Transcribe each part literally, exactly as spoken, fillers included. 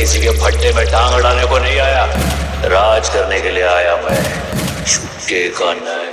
किसी के फट्टे में टांग अड़ाने को नहीं आया, राज करने के लिए आया मैं। चुपके का नहीं।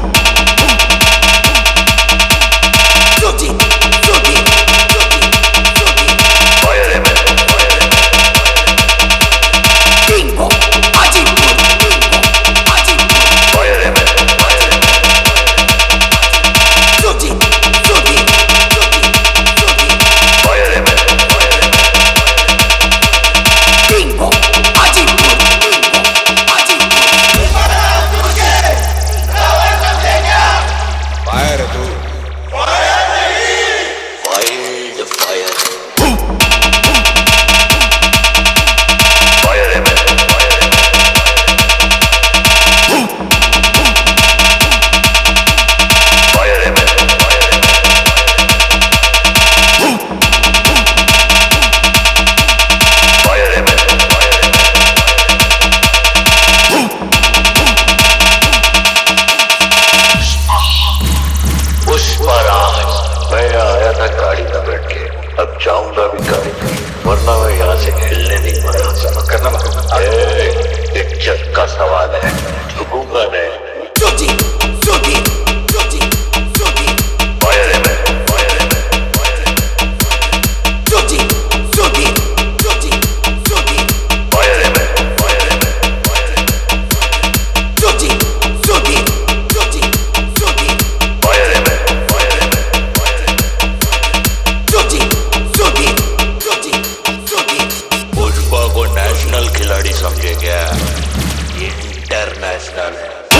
अब जाऊंगा भी गाड़ी में, वरना मैं यहाँ से हिलने नहीं वाला। समझ करना इज्जत का सवाल है, झुकूंगा नहीं। नेशनल खिलाड़ी समझे क्या? इंटरनेशनल है।